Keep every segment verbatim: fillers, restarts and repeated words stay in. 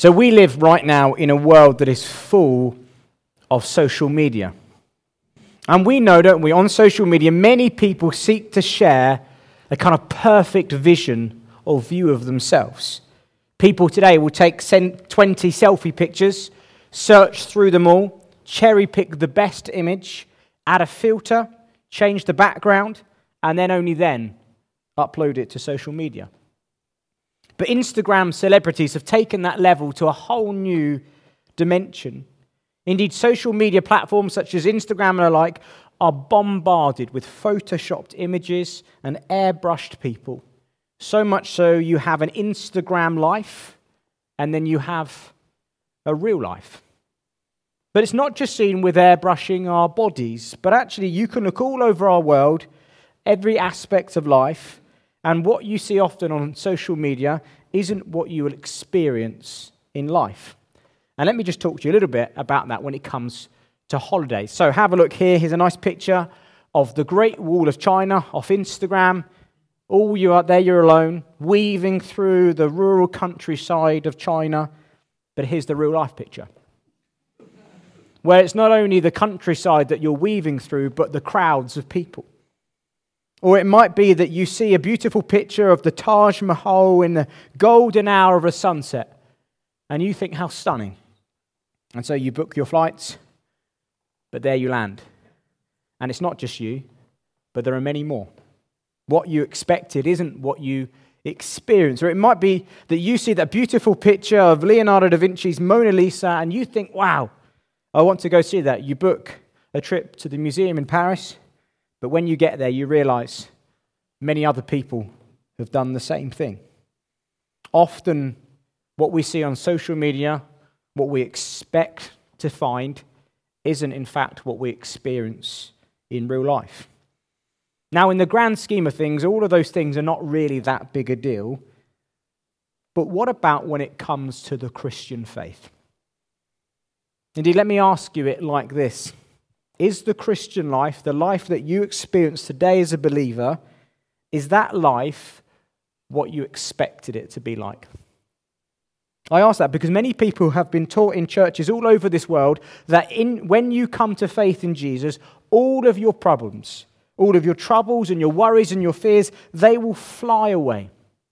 So we live right now in a world that is full of social media. And we know, don't we, on social media, many people seek to share a kind of perfect vision or view of themselves. People today will take twenty selfie pictures, search through them all, cherry pick the best image, add a filter, change the background, and then only then upload it to social media. But Instagram celebrities have taken that level to a whole new dimension. Indeed, social media platforms such as Instagram and the like are bombarded with photoshopped images and airbrushed people. So much so you have an Instagram life and then you have a real life. But it's not just seen with airbrushing our bodies, but actually you can look all over our world, every aspect of life, and what you see often on social media isn't what you will experience in life. And let me just talk to you a little bit about that when it comes to holidays. So have a look here. Here's a nice picture of the Great Wall of China off Instagram. All you are there, you're alone, weaving through the rural countryside of China. But here's the real life picture, where it's not only the countryside that you're weaving through, but the crowds of people. Or it might be that you see a beautiful picture of the Taj Mahal in the golden hour of a sunset, and you think, how stunning. And so you book your flights, but there you land. And it's not just you, but there are many more. What you expected isn't what you experience. Or it might be that you see that beautiful picture of Leonardo da Vinci's Mona Lisa, and you think, wow, I want to go see that. You book a trip to the museum in Paris, but when you get there, you realize many other people have done the same thing. Often, what we see on social media, what we expect to find, isn't in fact what we experience in real life. Now, in the grand scheme of things, all of those things are not really that big a deal. But what about when it comes to the Christian faith? Indeed, let me ask you it like this. Is the Christian life, the life that you experience today as a believer, is that life what you expected it to be like? I ask that because many people have been taught in churches all over this world that in, when you come to faith in Jesus, all of your problems, all of your troubles and your worries and your fears, they will fly away.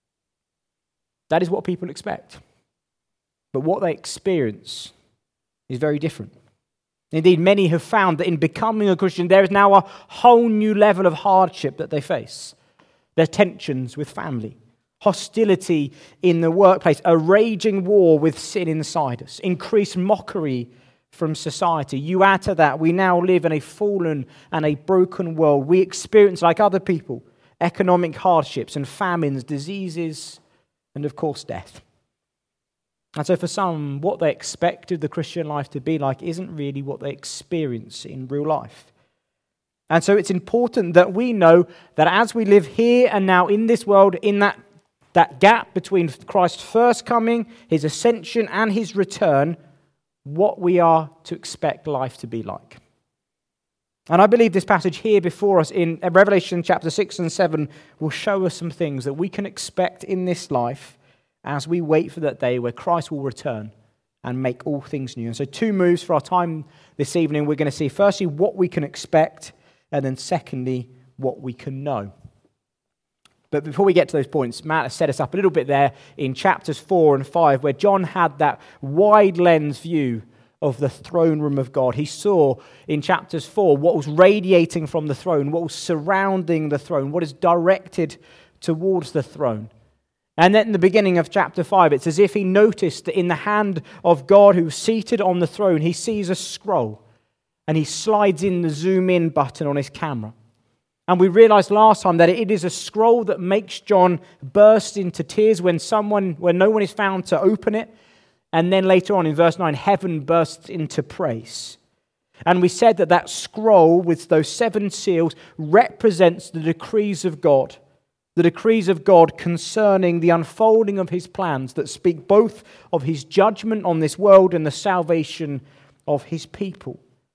That is what people expect. But what they experience is very different. Indeed, many have found that in becoming a Christian, there is now a whole new level of hardship that they face. There are tensions with family, hostility in the workplace, a raging war with sin inside us, increased mockery from society. You add to that, we now live in a fallen and a broken world. We experience, like other people, economic hardships and famines, diseases, and of course, death. And so for some, what they expected the Christian life to be like isn't really what they experience in real life. And so it's important that we know that as we live here and now in this world, in that, that gap between Christ's first coming, his ascension, and his return, what we are to expect life to be like. And I believe this passage here before us in Revelation chapter six and seven will show us some things that we can expect in this life as we wait for that day where Christ will return and make all things new. And so two moves for our time this evening. We're going to see firstly what we can expect, and then secondly what we can know. But before we get to those points, Matt has set us up a little bit there in chapters four and five, where John had that wide lens view of the throne room of God. He saw in chapters four what was radiating from the throne, what was surrounding the throne, what is directed towards the throne. And then in the beginning of chapter five, it's as if he noticed that in the hand of God who's seated on the throne, he sees a scroll, and he slides in the zoom in button on his camera. And we realized last time that it is a scroll that makes John burst into tears when someone, when no one is found to open it. And then later on in verse nine, heaven bursts into praise. And we said that that scroll with those seven seals represents the decrees of God. The decrees of God concerning the unfolding of his plans that speak both of his judgment on this world and the salvation of his people.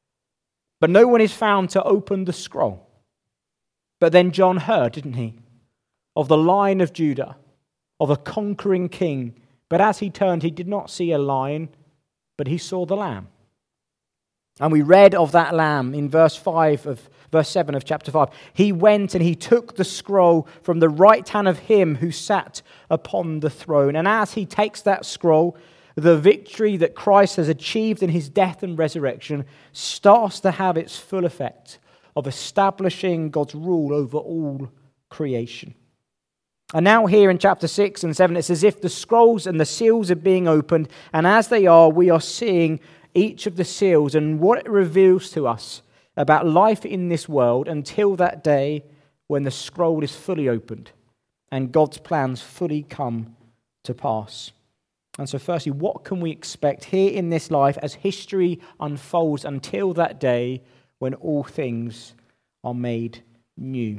But no one is found to open the scroll. But then John heard, didn't he, of the Lion of Judah, of a conquering king But as he turned, he did not see a lion, but he saw the lamb. And we read of that lamb in verse five of verse seven of chapter five. He went and he took the scroll from the right hand of him who sat upon the throne. And as he takes that scroll, the victory that Christ has achieved in his death and resurrection starts to have its full effect of establishing God's rule over all creation. And now here in chapter six and seven, it's as if the scrolls and the seals are being opened, and as they are, we are seeing each of the seals and what it reveals to us about life in this world until that day when the scroll is fully opened and God's plans fully come to pass. And so firstly, what can we expect here in this life as history unfolds until that day when all things are made new?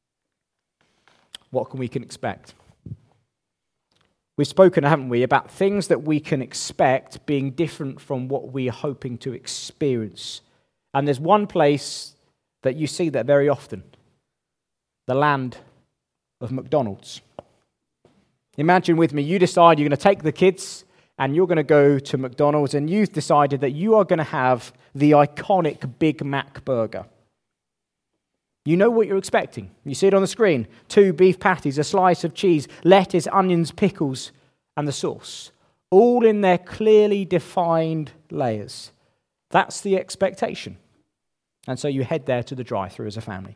What can we can expect? We've spoken, haven't we, about things that we can expect being different from what we are hoping to experience. And there's one place that you see that very often: the land of McDonald's. Imagine with me, you decide you're going to take the kids and you're going to go to McDonald's, and you've decided that you are going to have the iconic Big Mac burger. You know what you're expecting. You see it on the screen. Two beef patties, a slice of cheese, lettuce, onions, pickles, and the sauce. All in their clearly defined layers. That's the expectation. And so you head there to the drive-thru as a family.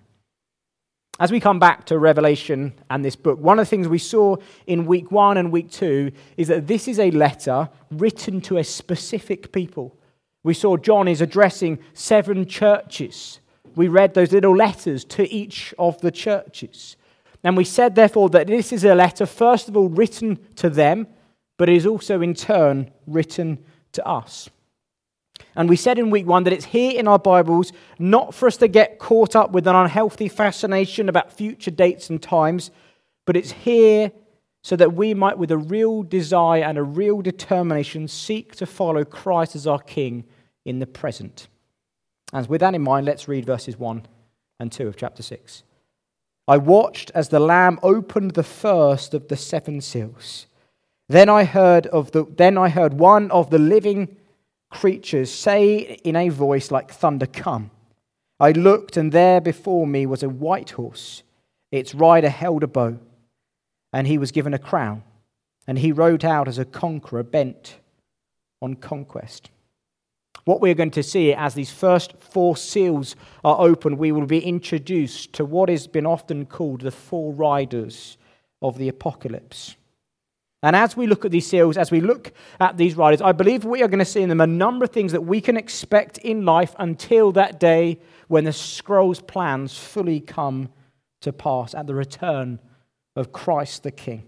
As we come back to Revelation and this book, one of the things we saw in week one and week two is that this is a letter written to a specific people. We saw John is addressing seven churches. We read those little letters to each of the churches. And we said, therefore, that this is a letter, first of all, written to them, but it is also, in turn, written to us. And we said in week one that it's here in our Bibles, not for us to get caught up with an unhealthy fascination about future dates and times, but it's here so that we might, with a real desire and a real determination, seek to follow Christ as our King in the present. And with that in mind, let's read verses one and two of chapter six. I watched as the Lamb opened the first of the seven seals. Then I heard of the then I heard one of the living creatures say in a voice like thunder, "Come." I looked, and there before me was a white horse. Its rider held a bow, and he was given a crown, and he rode out as a conqueror bent on conquest. What we're going to see as these first four seals are opened, we will be introduced to what has been often called the four riders of the apocalypse. And as we look at these seals, as we look at these riders, I believe we are going to see in them a number of things that we can expect in life until that day when the scroll's plans fully come to pass at the return of Christ the King.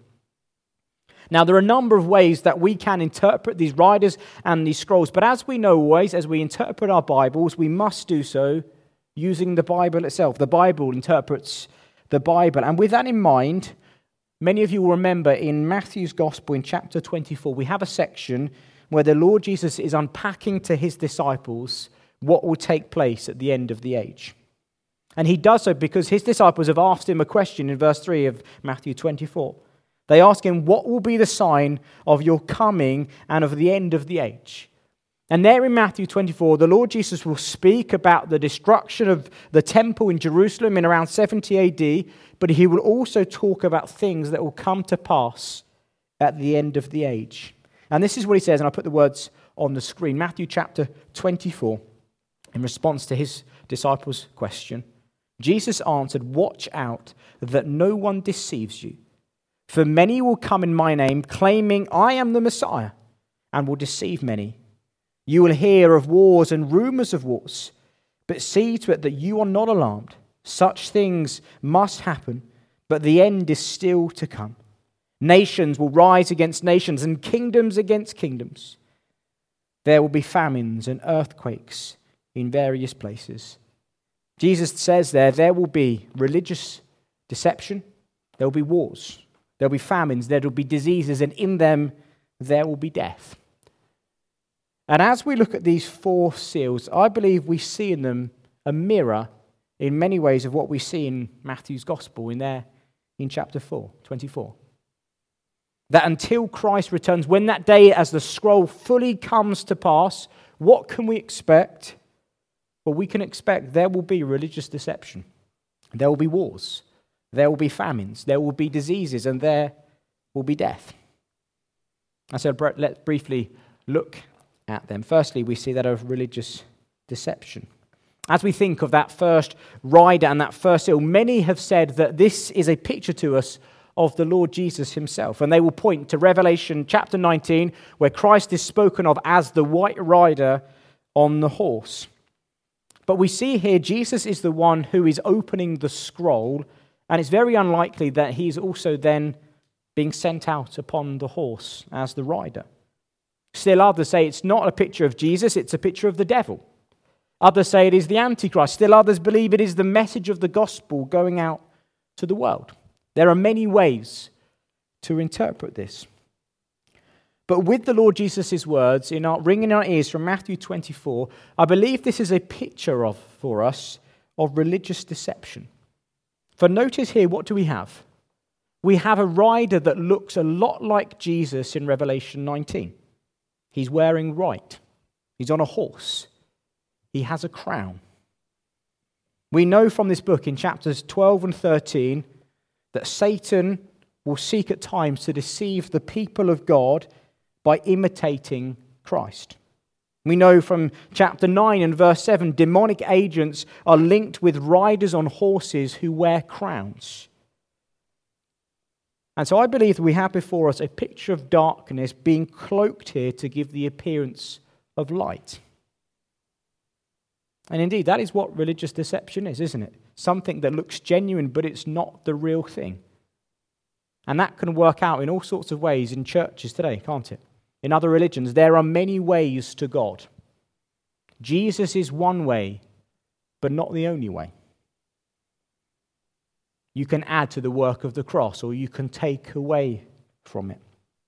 Now, there are a number of ways that we can interpret these riders and these scrolls, but as we know always, as we interpret our Bibles, we must do so using the Bible itself. The Bible interprets the Bible. And with that in mind, many of you will remember in Matthew's Gospel in chapter twenty-four, we have a section where the Lord Jesus is unpacking to his disciples what will take place at the end of the age. And he does so because his disciples have asked him a question in verse three of Matthew twenty-four. They ask him, what will be the sign of your coming and of the end of the age? And there in Matthew twenty-four, the Lord Jesus will speak about the destruction of the temple in Jerusalem in around seventy A D, but he will also talk about things that will come to pass at the end of the age. And this is what he says, and I'll put the words on the screen. Matthew chapter twenty-four, in response to his disciples' question, Jesus answered, "Watch out that no one deceives you. For many will come in my name, claiming I am the Messiah, and will deceive many. You will hear of wars and rumors of wars, but see to it that you are not alarmed. Such things must happen, but the end is still to come. Nations will rise against nations, and kingdoms against kingdoms. There will be famines and earthquakes in various places." Jesus says there, there will be religious deception, there will be wars. There will be famines, there will be diseases, and in them there will be death. And as we look at these four seals, I believe we see in them a mirror in many ways of what we see in Matthew's Gospel in there in chapter four, twenty-four. that until Christ returns, when that day as the scroll fully comes to pass, what can we expect? Well, we can expect there will be religious deception. There will be wars. There will be famines. There will be diseases. And there will be death. And so let's briefly look at them. Firstly, we see that of religious deception. As we think of that first rider and that first seal, many have said that this is a picture to us of the Lord Jesus himself. And they will point to Revelation chapter nineteen, where Christ is spoken of as the white rider on the horse. But we see here Jesus is the one who is opening the scroll, and it's very unlikely that he's also then being sent out upon the horse as the rider. Still others say it's not a picture of Jesus, it's a picture of the devil. Others say it is the Antichrist. Still others believe it is the message of the gospel going out to the world. There are many ways to interpret this. But with the Lord Jesus' words in our, ringing in our ears from Matthew twenty-four, I believe this is a picture of, for us, of religious deception. For notice here, what do we have? We have a rider that looks a lot like Jesus in Revelation nineteen. He's wearing white. He's on a horse. He has a crown. We know from this book in chapters twelve and thirteen that Satan will seek at times to deceive the people of God by imitating Christ. We know from chapter nine and verse seven, demonic agents are linked with riders on horses who wear crowns. And so I believe that we have before us a picture of darkness being cloaked here to give the appearance of light. And indeed, that is what religious deception is, isn't it? Something that looks genuine, but it's not the real thing. And that can work out in all sorts of ways in churches today, can't it? In other religions, there are many ways to God. Jesus is one way, but not the only way. You can add to the work of the cross, or you can take away from it.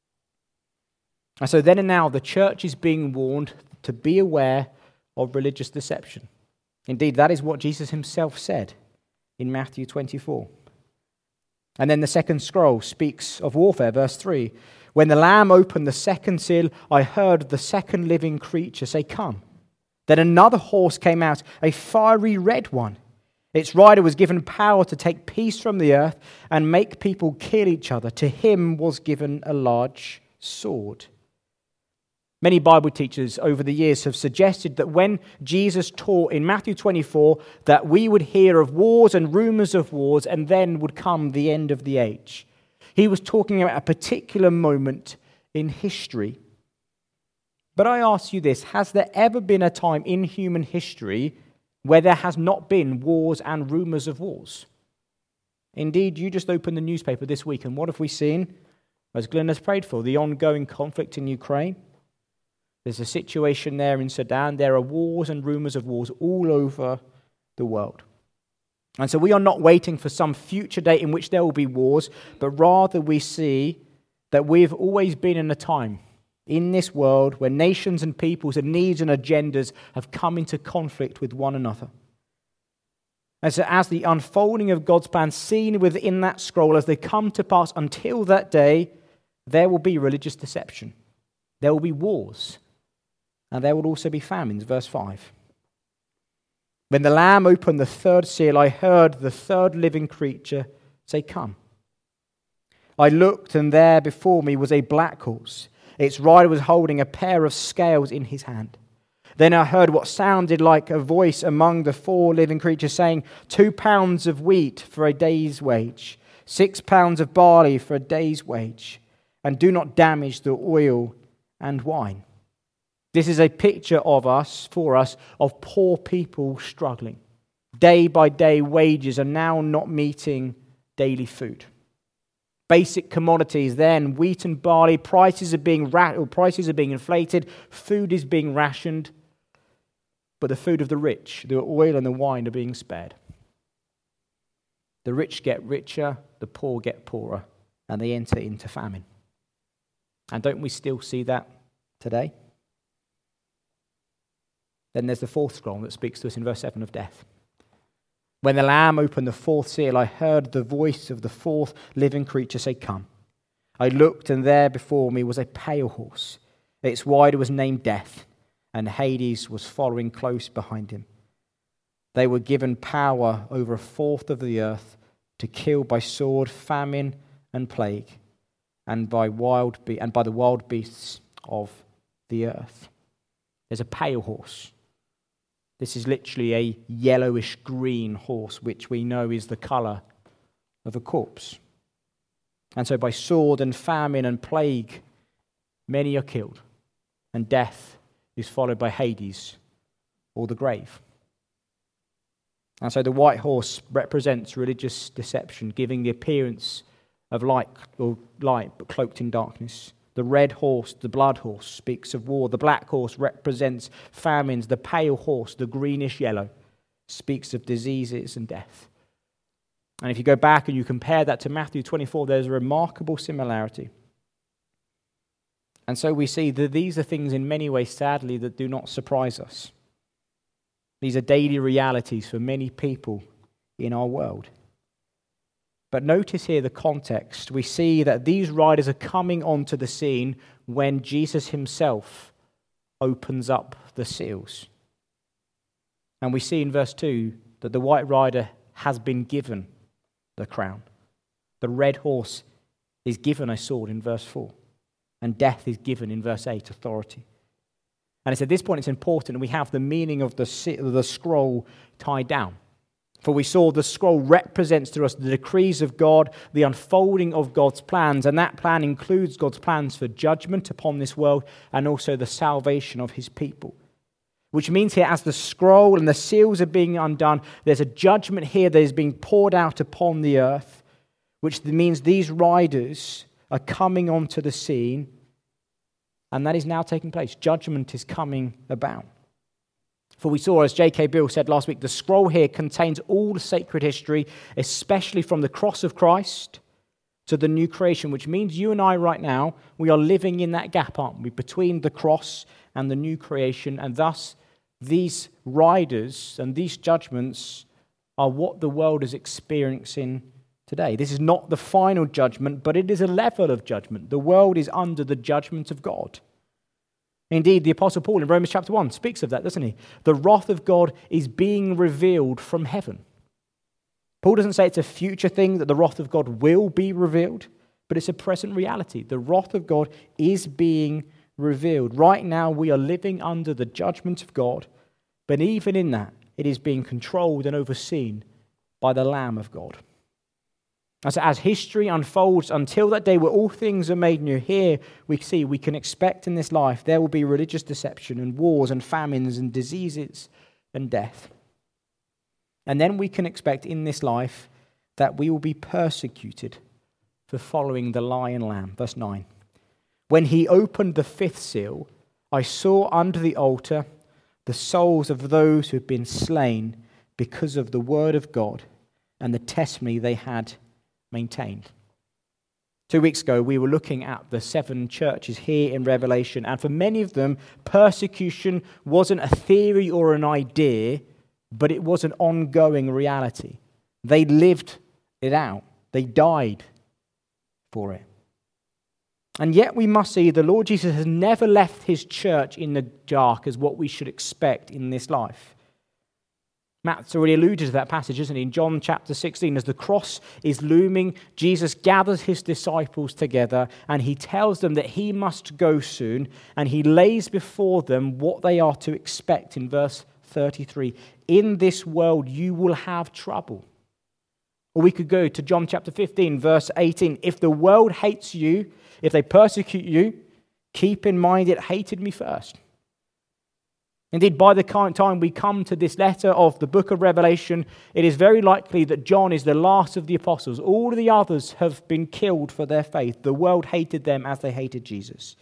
And so then and now, the church is being warned to be aware of religious deception. Indeed, that is what Jesus himself said in Matthew twenty-four. And then the second scroll speaks of warfare, verse three. When the Lamb opened the second seal, I heard the second living creature say, "Come." Then another horse came out, a fiery red one. Its rider was given power to take peace from the earth and make people kill each other. To him was given a large sword. Many Bible teachers over the years have suggested that when Jesus taught in Matthew twenty-four that we would hear of wars and rumors of wars and then would come the end of the age. He was talking about a particular moment in history. But I ask you this, has there ever been a time in human history where there has not been wars and rumors of wars? Indeed, you just opened the newspaper this week, and what have we seen? As Glenn has prayed for, the ongoing conflict in Ukraine. There's a situation there in Sudan. There are wars and rumors of wars all over the world. And so we are not waiting for some future date in which there will be wars, but rather we see that we've always been in a time in this world where nations and peoples and needs and agendas have come into conflict with one another. And so as the unfolding of God's plan seen within that scroll, as they come to pass until that day, there will be religious deception. There will be wars. And there will also be famines. Verse five. When the Lamb opened the third seal, I heard the third living creature say, "Come." I looked, and there before me was a black horse. Its rider was holding a pair of scales in his hand. Then I heard what sounded like a voice among the four living creatures saying, two pounds of wheat for a day's wage, six pounds of barley for a day's wage, and do not damage the oil and wine. This is a picture of us, for us, of poor people struggling. Day by day, wages are now not meeting daily food. Basic commodities, then wheat and barley, prices are being ra- or prices are being inflated, food is being rationed, but the food of the rich, the oil and the wine, are being spared. The rich get richer, the poor get poorer, and they enter into famine. And don't we still see that today? Then there's the fourth scroll that speaks to us in verse seven of death. When the Lamb opened the fourth seal, I heard the voice of the fourth living creature say, "Come." I looked, and there before me was a pale horse. Its rider was named Death, and Hades was following close behind him. They were given power over a fourth of the earth to kill by sword, famine, and plague, and by wild be- and by the wild beasts of the earth. There's a pale horse. This is literally a yellowish green horse, which we know is the colour of a corpse. And so by sword and famine and plague, many are killed, and death is followed by Hades, or the grave. And so the white horse represents religious deception, giving the appearance of light or light but cloaked in darkness. The red horse, the blood horse, speaks of war. The black horse represents famines. The pale horse, the greenish yellow, speaks of diseases and death. And if you go back and you compare that to Matthew twenty-four, there's a remarkable similarity. And so we see that these are things in many ways, sadly, that do not surprise us. These are daily realities for many people in our world. But notice here the context. We see that these riders are coming onto the scene when Jesus himself opens up the seals. And we see in verse two that the white rider has been given the crown. The red horse is given a sword in verse four. And death is given in verse eight, authority. And it's at this point it's important we have the meaning of the, the scroll tied down. For we saw the scroll represents to us the decrees of God, the unfolding of God's plans, and that plan includes God's plans for judgment upon this world and also the salvation of his people. Which means here, as the scroll and the seals are being undone, there's a judgment here that is being poured out upon the earth, which means these riders are coming onto the scene, and that is now taking place. Judgment is coming about. For we saw, as J K Bill said last week, the scroll here contains all the sacred history, especially from the cross of Christ to the new creation, which means you and I right now, we are living in that gap, aren't we, between the cross and the new creation, and thus these riders and these judgments are what the world is experiencing today. This is not the final judgment, but it is a level of judgment. The world is under the judgment of God. Indeed, the Apostle Paul in Romans chapter one speaks of that, doesn't he? The wrath of God is being revealed from heaven. Paul doesn't say it's a future thing that the wrath of God will be revealed, but it's a present reality. The wrath of God is being revealed. Right now, we are living under the judgment of God, but even in that, it is being controlled and overseen by the Lamb of God. As, as history unfolds until that day where all things are made new, here we see we can expect in this life there will be religious deception and wars and famines and diseases and death. And then we can expect in this life that we will be persecuted for following the lion lamb. Verse nine. When he opened the fifth seal, I saw under the altar the souls of those who had been slain because of the word of God and the testimony they had maintained. Two weeks ago, we were looking at the seven churches here in Revelation, and for many of them, persecution wasn't a theory or an idea, but it was an ongoing reality. They lived it out. They died for it. And yet we must see the Lord Jesus has never left his church in the dark as what we should expect in this life. Matt's already alluded to that passage, isn't he? In John chapter sixteen, as the cross is looming, Jesus gathers his disciples together and he tells them that he must go soon, and he lays before them what they are to expect in verse thirty-three. In this world you will have trouble. Or we could go to John chapter fifteen, verse eighteen. If the world hates you, if they persecute you, keep in mind it hated me first. Indeed, by the time we come to this letter of the book of Revelation, it is very likely that John is the last of the apostles. All the others have been killed for their faith. The world hated them as they hated Jesus.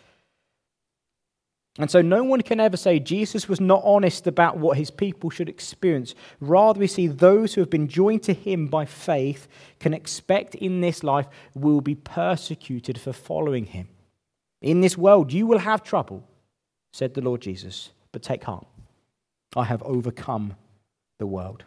And so no one can ever say Jesus was not honest about what his people should experience. Rather, we see those who have been joined to him by faith can expect in this life will be persecuted for following him. In this world you will have trouble, said the Lord Jesus. But take heart, I have overcome the world.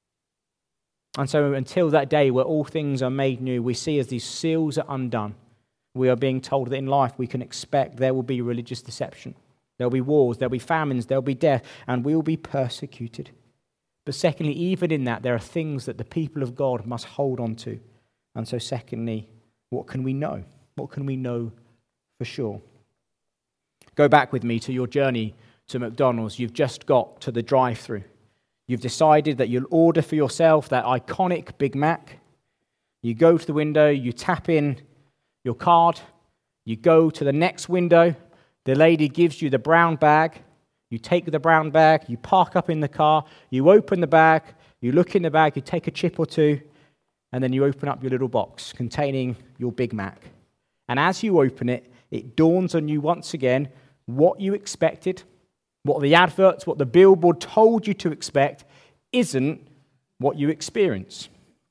And so until that day where all things are made new, we see as these seals are undone, we are being told that in life we can expect there will be religious deception. There will be wars, there will be famines, there will be death, and we will be persecuted. But secondly, even in that, there are things that the people of God must hold on to. And so secondly, what can we know? What can we know for sure? Go back with me to your journey to McDonald's. You've just got to the drive-thru. You've decided that you'll order for yourself that iconic Big Mac. You go to the window, you tap in your card, you go to the next window, the lady gives you the brown bag, you take the brown bag, you park up in the car, you open the bag, you look in the bag, you take a chip or two, and then you open up your little box containing your Big Mac. And as you open it, it dawns on you once again what you expected, what the adverts, what the billboard told you to expect isn't what you experience.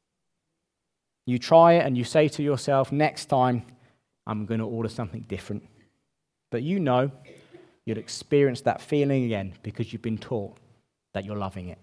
You try it and you say to yourself, next time I'm going to order something different. But you know you'll experience that feeling again because you've been taught that you're loving it.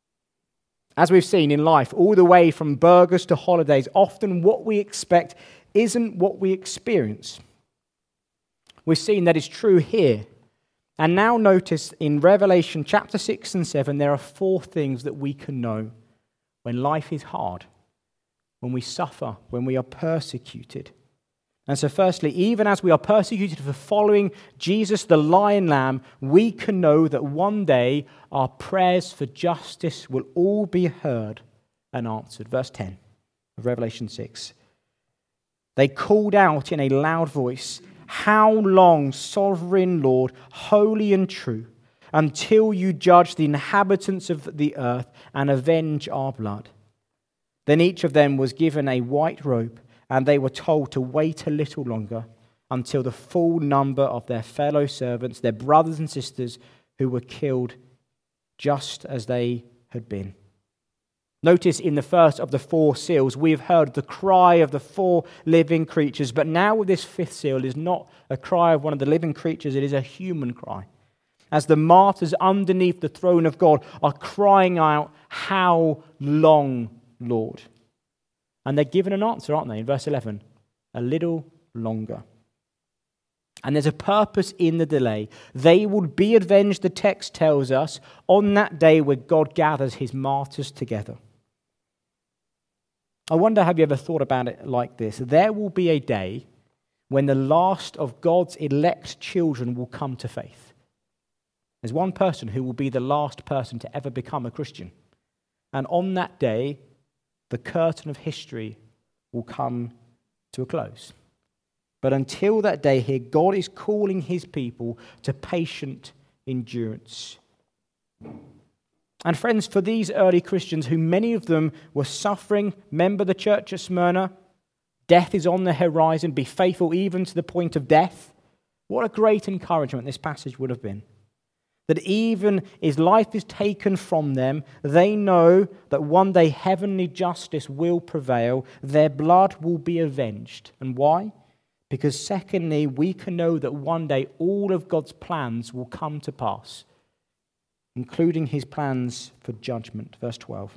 As we've seen in life, all the way from burgers to holidays, often what we expect isn't what we experience. We've seen that is true here. And now notice in Revelation chapter six and seven, there are four things that we can know when life is hard, when we suffer, when we are persecuted. And so firstly, even as we are persecuted for following Jesus, the Lion Lamb, we can know that one day our prayers for justice will all be heard and answered. Verse ten of Revelation six. They called out in a loud voice, "How long, sovereign Lord, holy and true, until you judge the inhabitants of the earth and avenge our blood?" Then each of them was given a white robe, and they were told to wait a little longer until the full number of their fellow servants, their brothers and sisters who were killed just as they had been. Notice in the first of the four seals, we have heard the cry of the four living creatures, but now with this fifth seal, it is not a cry of one of the living creatures, it is a human cry. As the martyrs underneath the throne of God are crying out, "How long, Lord?" And they're given an answer, aren't they? In verse eleven, a little longer. And there's a purpose in the delay. They will be avenged, the text tells us, on that day where God gathers his martyrs together. I wonder, have you ever thought about it like this? There will be a day when the last of God's elect children will come to faith. There's one person who will be the last person to ever become a Christian. And on that day, the curtain of history will come to a close. But until that day here, God is calling his people to patient endurance. And friends, for these early Christians, who many of them were suffering, remember the church at Smyrna? Death is on the horizon, be faithful even to the point of death. What a great encouragement this passage would have been. That even as life is taken from them, they know that one day heavenly justice will prevail, their blood will be avenged. And why? Because secondly, we can know that one day all of God's plans will come to pass, including his plans for judgment. Verse twelve.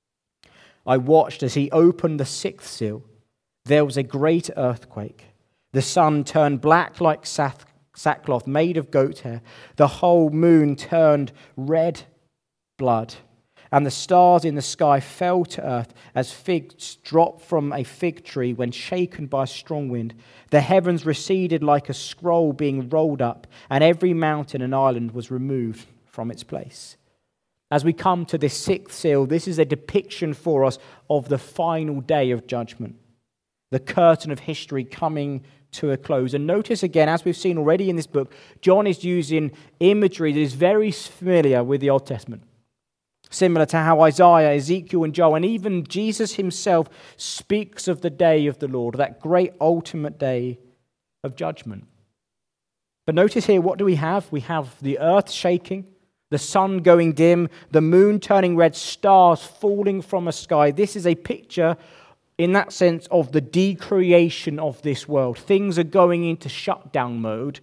I watched as he opened the sixth seal. There was a great earthquake. The sun turned black like sackcloth made of goat hair. The whole moon turned red blood. And the stars in the sky fell to earth as figs drop from a fig tree when shaken by a strong wind. The heavens receded like a scroll being rolled up, and every mountain and island was removed from its place. As we come to this sixth seal, this is a depiction for us of the final day of judgment. The curtain of history coming to a close. And notice again, as we've seen already in this book, John is using imagery that is very familiar with the Old Testament. Similar to how Isaiah, Ezekiel, and Joel, and even Jesus himself speaks of the day of the Lord, that great ultimate day of judgment. But notice here, what do we have? We have the earth shaking, the sun going dim, the moon turning red, stars falling from a sky. This is a picture, in that sense, of the decreation of this world. Things are going into shutdown mode.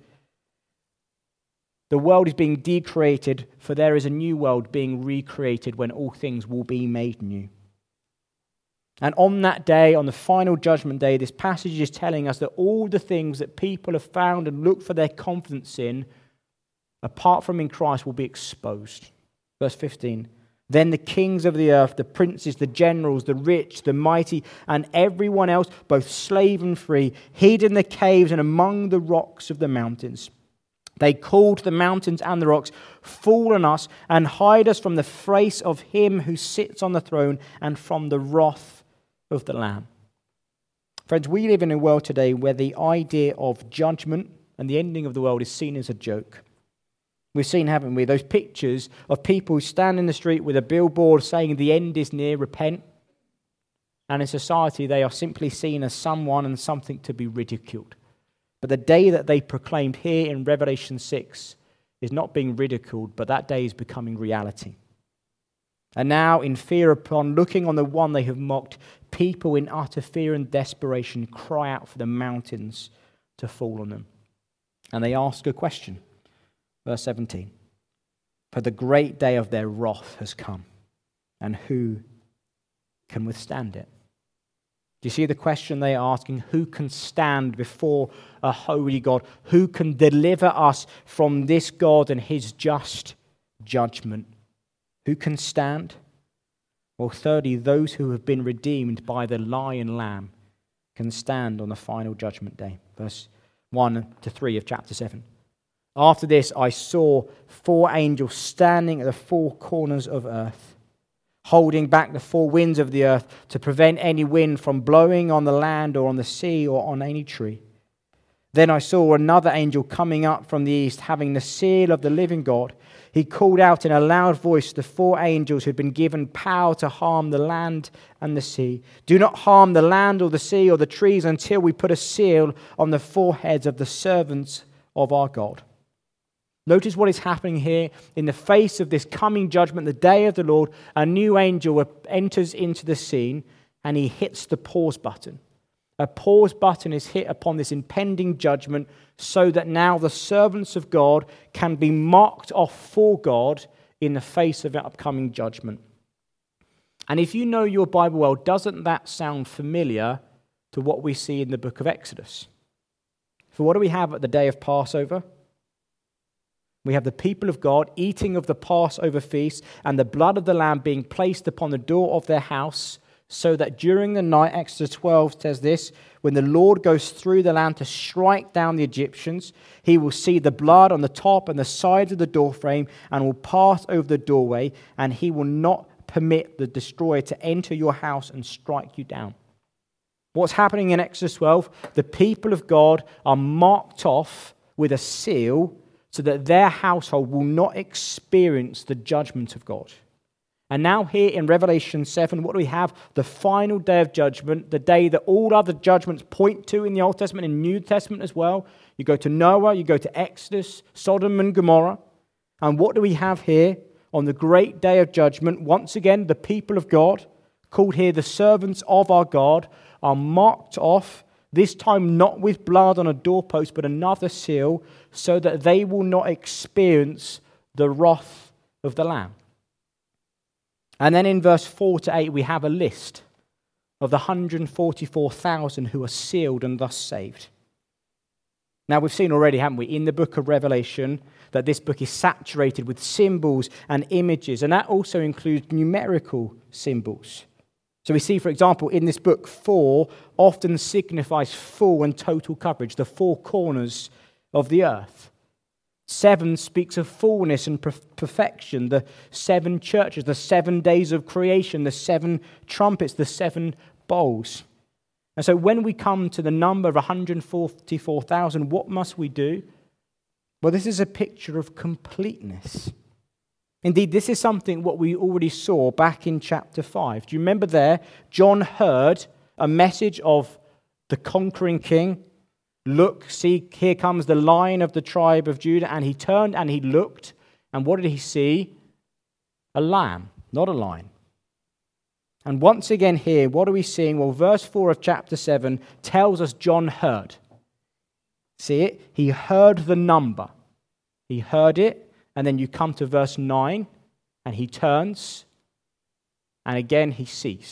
The world is being decreated, for there is a new world being recreated when all things will be made new. And on that day, on the final judgment day, this passage is telling us that all the things that people have found and looked for their confidence in, apart from in Christ, will be exposed. Verse fifteen. Then the kings of the earth, the princes, the generals, the rich, the mighty, and everyone else, both slave and free, hid in the caves and among the rocks of the mountains. They called the mountains and the rocks, "Fall on us and hide us from the face of him who sits on the throne and from the wrath of the Lamb." Friends, we live in a world today where the idea of judgment and the ending of the world is seen as a joke. We've seen, haven't we, those pictures of people who stand in the street with a billboard saying the end is near, repent. And in society, they are simply seen as someone and something to be ridiculed. But the day that they proclaimed here in Revelation six is not being ridiculed, but that day is becoming reality. And now, in fear upon looking on the one they have mocked, people in utter fear and desperation cry out for the mountains to fall on them. And they ask a question. Verse seventeen. For the great day of their wrath has come, and who can withstand it? Do you see the question they are asking? Who can stand before a holy God? Who can deliver us from this God and his just judgment? Who can stand? Well, thirdly, those who have been redeemed by the Lion Lamb can stand on the final judgment day. Verse one to three of chapter seven. After this, I saw four angels standing at the four corners of earth, holding back the four winds of the earth to prevent any wind from blowing on the land or on the sea or on any tree. Then I saw another angel coming up from the east, having the seal of the living God. He called out in a loud voice to the four angels who had been given power to harm the land and the sea. Do not harm the land or the sea or the trees until we put a seal on the foreheads of the servants of our God. Notice what is happening here. In the face of this coming judgment, the day of the Lord, a new angel enters into the scene and he hits the pause button. A pause button is hit upon this impending judgment so that now the servants of God can be marked off for God in the face of an upcoming judgment. And if you know your Bible well, doesn't that sound familiar to what we see in the book of Exodus? For what do we have at the day of Passover? We have the people of God eating of the Passover feast and the blood of the lamb being placed upon the door of their house so that during the night, Exodus twelve says this, when the Lord goes through the land to strike down the Egyptians, he will see the blood on the top and the sides of the doorframe and will pass over the doorway, and he will not permit the destroyer to enter your house and strike you down. What's happening in Exodus twelve? The people of God are marked off with a seal so that their household will not experience the judgment of God. And now here in Revelation seven, what do we have? The final day of judgment, the day that all other judgments point to in the Old Testament and New Testament as well. You go to Noah, you go to Exodus, Sodom and Gomorrah. And what do we have here on the great day of judgment? Once again, the people of God, called here the servants of our God, are marked off, this time not with blood on a doorpost, but another seal, so that they will not experience the wrath of the Lamb. And then in verse four to eight, we have a list of the one hundred forty-four thousand who are sealed and thus saved. Now, we've seen already, haven't we, in the book of Revelation, that this book is saturated with symbols and images, and that also includes numerical symbols. So we see, for example, in this book, four often signifies full and total coverage, the four corners of the earth. Seven speaks of fullness and perfection, the seven churches, the seven days of creation, the seven trumpets, the seven bowls. And so when we come to the number of one hundred forty-four thousand, what must we do? Well, this is a picture of completeness. Indeed, this is something what we already saw back in chapter five. Do you remember there? John heard a message of the conquering king. Look, see, here comes the Lion of the tribe of Judah. And he turned and he looked. And what did he see? A lamb, not a lion. And once again here, what are we seeing? Well, verse four of chapter seven tells us John heard. See it? He heard the number. He heard it. And then you come to verse nine, and he turns, and again he sees. And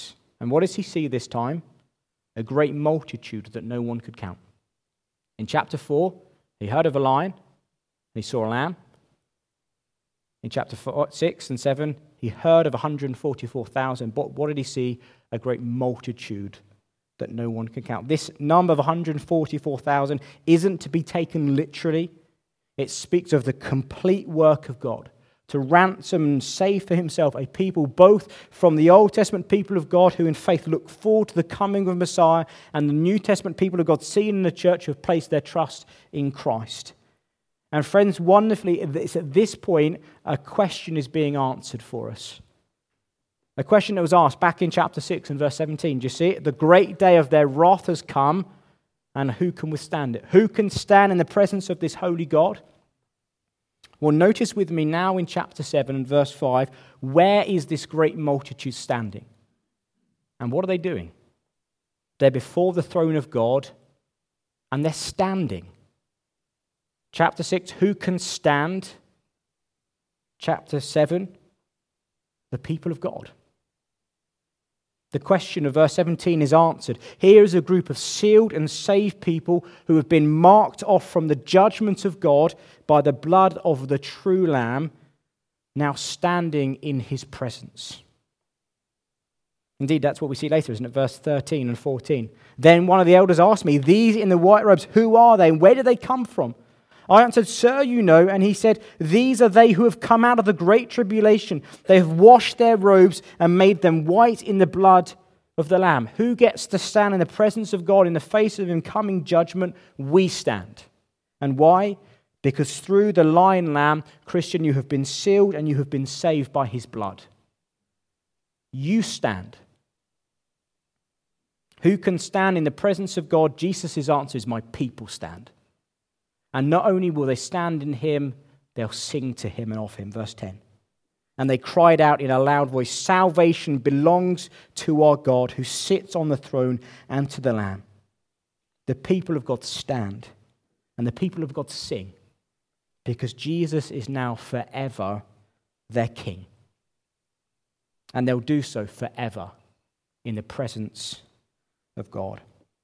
And what does he see this time? A great multitude that no one could count. In chapter four, he heard of a lion, and he saw a lamb. In chapter four, six and seven, he heard of one hundred forty-four thousand. But what did he see? A great multitude that no one can count. This number of one hundred forty-four thousand isn't to be taken literally. It speaks of the complete work of God to ransom and save for himself a people both from the Old Testament people of God who in faith look forward to the coming of Messiah, and the New Testament people of God seen in the church who have placed their trust in Christ. And friends, wonderfully, it's at this point a question is being answered for us. A question that was asked back in chapter six and verse seventeen. Do you see it? The great day of their wrath has come, and who can withstand it? Who can stand in the presence of this holy God? Well, notice with me now in chapter seven and verse five, where is this great multitude standing? And what are they doing? They're before the throne of God, and they're standing. Chapter six, who can stand? Chapter seven, the people of God. The question of verse seventeen is answered. Here is a group of sealed and saved people who have been marked off from the judgment of God by the blood of the true Lamb, now standing in his presence. Indeed, that's what we see later, isn't it? Verse thirteen and fourteen. Then one of the elders asked me, these in the white robes, who are they and where did they come from? I answered, sir, you know. And he said, these are they who have come out of the great tribulation. They have washed their robes and made them white in the blood of the Lamb. Who gets to stand in the presence of God in the face of incoming judgment? We stand. And why? Because through the Lion Lamb, Christian, you have been sealed and you have been saved by his blood. You stand. Who can stand in the presence of God? Jesus' answer is, my people stand. And not only will they stand in him, they'll sing to him and of him. Verse ten. And they cried out in a loud voice, salvation belongs to our God who sits on the throne and to the Lamb. The people of God stand and the people of God sing because Jesus is now forever their King. And they'll do so forever in the presence of God.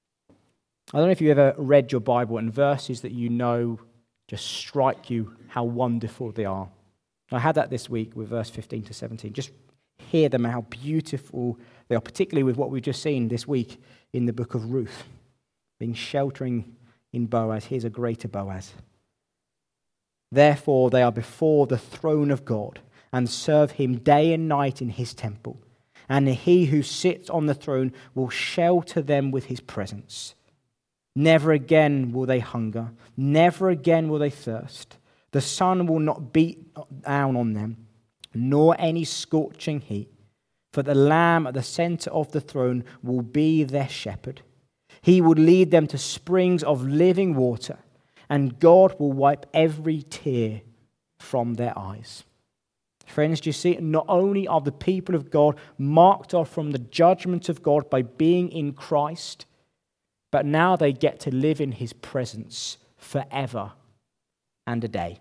I don't know if you've ever read your Bible and verses that you know just strike you how wonderful they are. I had that this week with verse fifteen to seventeen. Just hear them, how beautiful they are, particularly with what we've just seen this week in the book of Ruth. Being sheltering in Boaz. Here's a greater Boaz. Therefore they are before the throne of God and serve him day and night in his temple. And he who sits on the throne will shelter them with his presence. Never again will they hunger. Never again will they thirst. The sun will not beat down on them, nor any scorching heat. For the Lamb at the center of the throne will be their shepherd. He will lead them to springs of living water, and God will wipe every tear from their eyes. Friends, do you see? Not only are the people of God marked off from the judgment of God by being in Christ, but now they get to live in his presence forever and a day.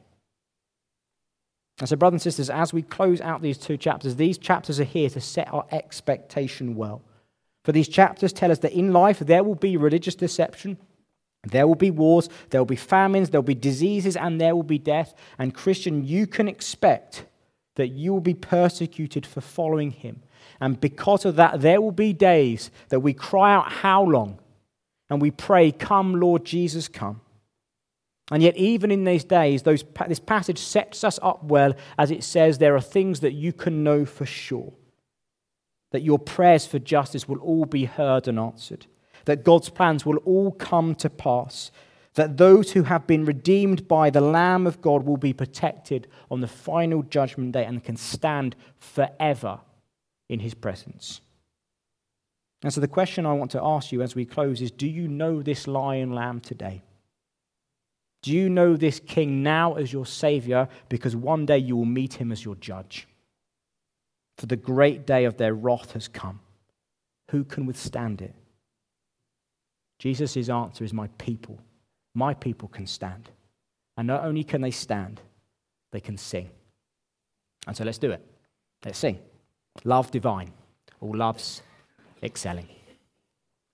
And so, brothers and sisters, as we close out these two chapters, these chapters are here to set our expectation well. For these chapters tell us that in life there will be religious deception, there will be wars, there will be famines, there will be diseases, and there will be death. And Christian, you can expect that you will be persecuted for following him. And because of that, there will be days that we cry out, how long? And we pray, come, Lord Jesus, come. And yet even in these days, those, this passage sets us up well as it says there are things that you can know for sure. That your prayers for justice will all be heard and answered. That God's plans will all come to pass. That those who have been redeemed by the Lamb of God will be protected on the final judgment day and can stand forever in his presence. And so the question I want to ask you as we close is, do you know this Lion Lamb today? Do you know this King now as your Savior, because one day you will meet him as your judge? For the great day of their wrath has come. Who can withstand it? Jesus' answer is, my people. My people can stand. And not only can they stand, they can sing. And so let's do it. Let's sing. Love divine. All loves excelling.